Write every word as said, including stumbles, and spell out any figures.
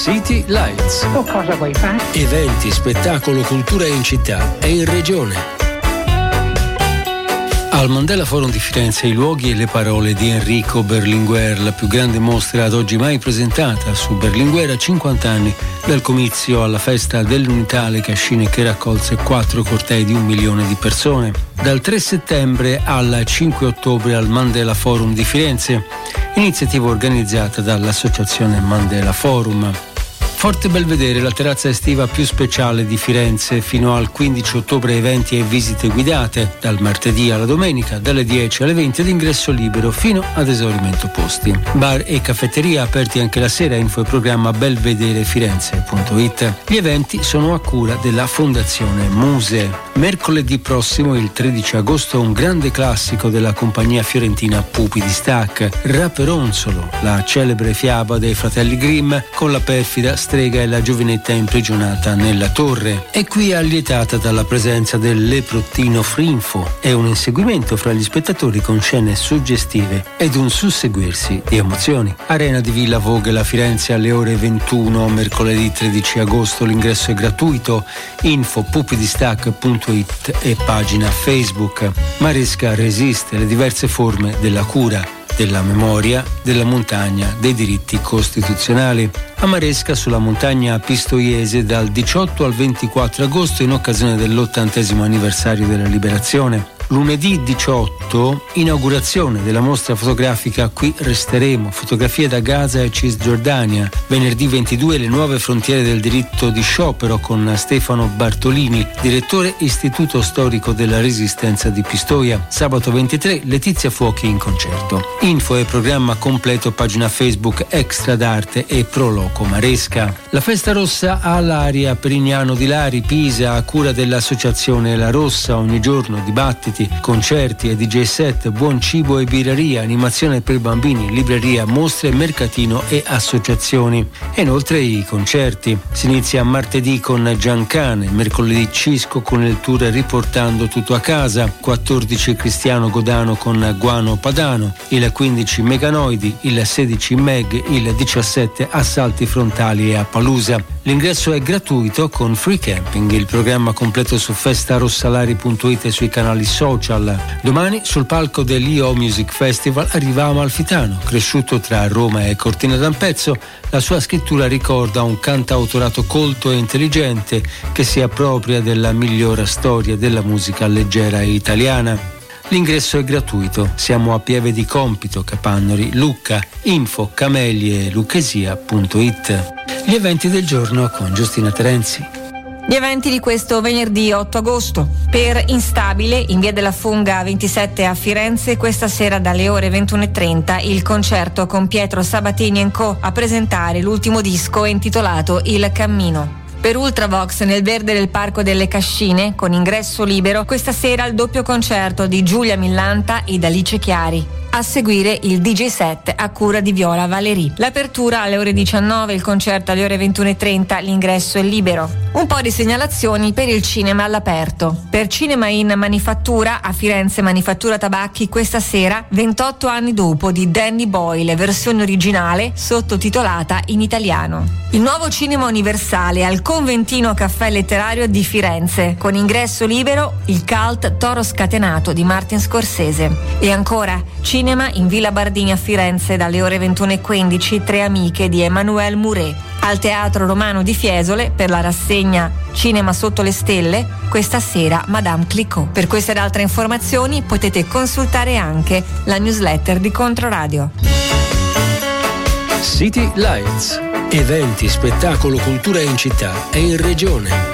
City Lights. O cosa vuoi fare? Eventi, spettacolo, cultura in città e in regione. Al Mandela Forum di Firenze i luoghi e le parole di Enrico Berlinguer, la più grande mostra ad oggi mai presentata su Berlinguer a cinquanta anni dal comizio alla festa dell'Unità alle Cascine che raccolse quattro cortei di un milione di persone. Dal tre settembre al cinque ottobre al Mandela Forum di Firenze, iniziativa organizzata dall'Associazione Mandela Forum. Forte Belvedere, la terrazza estiva più speciale di Firenze, fino al quindici ottobre eventi e visite guidate, dal martedì alla domenica, dalle dieci alle venti ad ingresso libero fino ad esaurimento posti. Bar e caffetteria aperti anche la sera, info e programma belvederefirenze punto it. Gli eventi sono a cura della Fondazione Muse. Mercoledì prossimo, il tredici agosto, un grande classico della compagnia fiorentina Pupi di Stac, Raperonzolo, la celebre fiaba dei fratelli Grimm con la perfida strega e la giovinetta imprigionata nella torre. È qui allietata dalla presenza del leprottino Frinfo e un inseguimento fra gli spettatori con scene suggestive ed un susseguirsi di emozioni. Arena di Villa Vogel Firenze alle ore ventuno, mercoledì tredici agosto, l'ingresso è gratuito, info pupidistac punto it e pagina Facebook. Maresca resiste le diverse forme della cura, della memoria, della montagna, dei diritti costituzionali. A Maresca, sulla montagna pistoiese, dal diciotto al ventiquattro agosto, in occasione dell'ottantesimo anniversario della liberazione. Lunedì diciotto, inaugurazione della mostra fotografica Qui resteremo, fotografie da Gaza e Cisgiordania. Venerdì ventidue, le nuove frontiere del diritto di sciopero con Stefano Bartolini, direttore Istituto Storico della Resistenza di Pistoia. Sabato ventitré, Letizia Fuochi in concerto. Info e programma completo, pagina Facebook Extra d'Arte e Proloco Maresca. La festa rossa all'aria Perignano di Lari, Pisa, a cura dell'associazione La Rossa. Ogni giorno dibattiti, concerti e D J set, buon cibo e birreria, animazione per bambini, libreria, mostre, mercatino e associazioni. E inoltre i concerti. Si inizia martedì con Giancane, mercoledì Cisco con il tour Riportando tutto a casa, quattordici Cristiano Godano con Guano Padano, il quindici Meganoidi, il sedici Meg, il diciassette Assalti Frontali e Appalusa. L'ingresso è gratuito con free camping. Il programma completo su festarossalari punto it e sui canali social. Domani sul palco dell'I O Music Festival arriva Amalfitano. Cresciuto tra Roma e Cortina d'Ampezzo, la sua scrittura ricorda un cantautorato colto e intelligente che si appropria della migliore storia della musica leggera italiana. L'ingresso è gratuito. Siamo a Pieve di Compito, Capannori, Lucca. Info camelie lucchesia punto it. Gli eventi del giorno con Giustina Terenzi. Gli eventi di questo venerdì otto agosto. Per Instabile, in via della Funga ventisette a Firenze, questa sera dalle ore ventuno e trenta il concerto con Pietro Sabatini and Co. a presentare l'ultimo disco intitolato Il Cammino. Per Ultravox nel verde del Parco delle Cascine, con ingresso libero, questa sera il doppio concerto di Giulia Millanta ed Alice Chiari. A seguire il D J set a cura di Viola Valerie. L'apertura alle ore diciannove, il concerto alle ore ventuno e trenta, l'ingresso è libero. Un po' di segnalazioni per il cinema all'aperto. Per Cinema in Manifattura a Firenze Manifattura Tabacchi questa sera, ventotto anni dopo, di Danny Boyle, versione originale sottotitolata in italiano. Il nuovo cinema universale al Conventino Caffè Letterario di Firenze, con ingresso libero, il cult Toro Scatenato di Martin Scorsese. E ancora cinema in Villa Bardini a Firenze dalle ore ventuno e quindici, Tre amiche di Emmanuel Mouret. Al Teatro Romano di Fiesole per la rassegna Cinema sotto le stelle, questa sera Madame Clicquot. Per queste ed altre informazioni potete consultare anche la newsletter di Controradio. City Lights. Eventi, spettacolo, cultura in città e in regione.